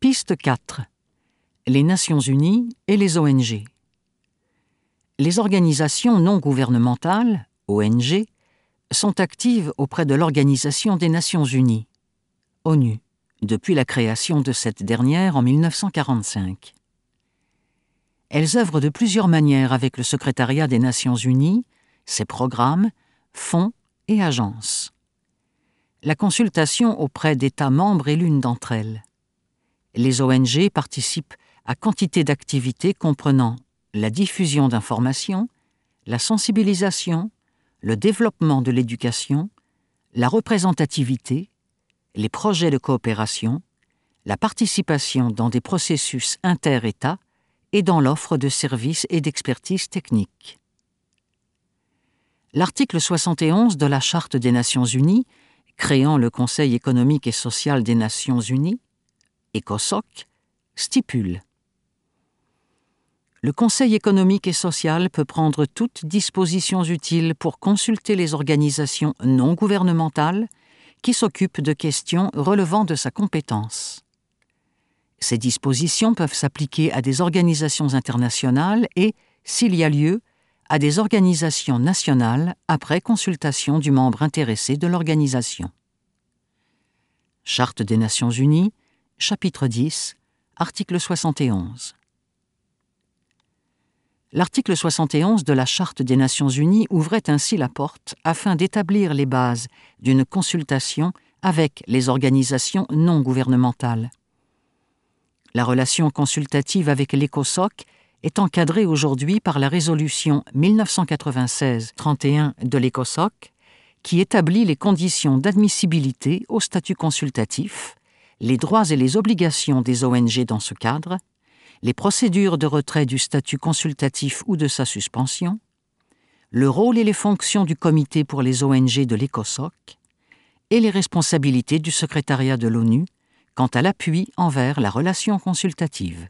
Piste 4. Les Nations Unies et les ONG. Les organisations non gouvernementales, ONG, sont actives auprès de l'Organisation des Nations Unies, ONU, depuis la création de cette dernière en 1945. Elles œuvrent de plusieurs manières avec le Secrétariat des Nations Unies, ses programmes, fonds et agences. La consultation auprès d'États membres est l'une d'entre elles. Les ONG participent à quantité d'activités comprenant la diffusion d'informations, la sensibilisation, le développement de l'éducation, la représentativité, les projets de coopération, la participation dans des processus inter-États et dans l'offre de services et d'expertise technique. L'article 71 de la Charte des Nations Unies, créant le Conseil économique et social des Nations Unies, ECOSOC, stipule: le Conseil économique et social peut prendre toutes dispositions utiles pour consulter les organisations non gouvernementales qui s'occupent de questions relevant de sa compétence. Ces dispositions peuvent s'appliquer à des organisations internationales et, s'il y a lieu, à des organisations nationales après consultation du membre intéressé de l'organisation. Charte des Nations Unies, chapitre 10, article 71. L'article 71 de la Charte des Nations Unies ouvrait ainsi la porte afin d'établir les bases d'une consultation avec les organisations non gouvernementales. La relation consultative avec l'ECOSOC est encadrée aujourd'hui par la résolution 1996-31 de l'ECOSOC qui établit les conditions d'admissibilité au statut consultatif, les droits et les obligations des ONG dans ce cadre, les procédures de retrait du statut consultatif ou de sa suspension, le rôle et les fonctions du comité pour les ONG de l'ECOSOC et les responsabilités du secrétariat de l'ONU quant à l'appui envers la relation consultative.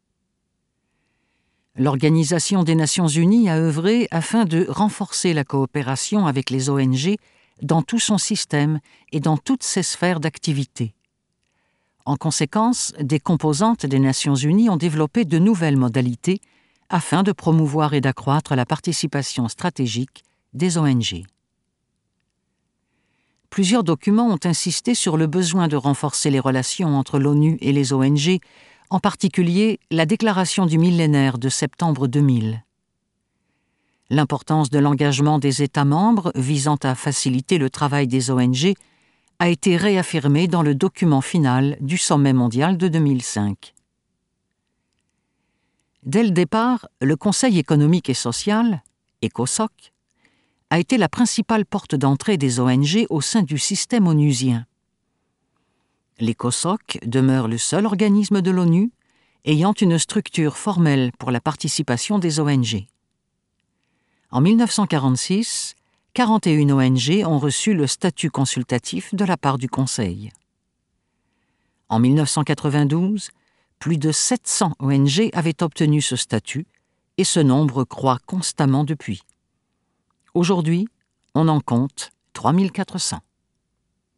L'Organisation des Nations Unies a œuvré afin de renforcer la coopération avec les ONG dans tout son système et dans toutes ses sphères d'activité. En conséquence, des composantes des Nations Unies ont développé de nouvelles modalités afin de promouvoir et d'accroître la participation stratégique des ONG. Plusieurs documents ont insisté sur le besoin de renforcer les relations entre l'ONU et les ONG, en particulier la Déclaration du millénaire de septembre 2000. L'importance de l'engagement des États membres visant à faciliter le travail des ONG a été réaffirmée dans le document final du Sommet mondial de 2005. Dès le départ, le Conseil économique et social, ECOSOC, a été la principale porte d'entrée des ONG au sein du système onusien. L'ECOSOC demeure le seul organisme de l'ONU ayant une structure formelle pour la participation des ONG. En 1946, 41 ONG ont reçu le statut consultatif de la part du Conseil. En 1992, plus de 700 ONG avaient obtenu ce statut et ce nombre croît constamment depuis. Aujourd'hui, on en compte 3400.